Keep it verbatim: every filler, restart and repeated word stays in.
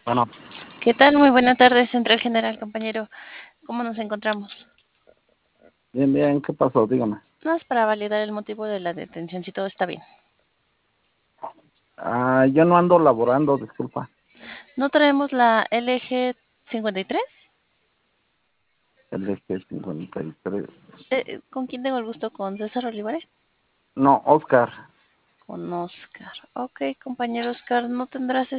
Bueno, ¿Qué tal? Muy buena tarde, Central General, compañero. ¿Cómo nos encontramos? bien, bien, ¿qué pasó? Dígame. Nada más para validar el motivo de la detención, si todo está bien. Ah, yo no ando laborando, disculpa. ¿No traemos la L G cincuenta y tres? El este cincuenta y tres. Eh, eh, ¿Con quién tengo el gusto? ¿Con César Olivares? No, Oscar. Con Oscar. Ok, compañero Oscar, ¿no tendrás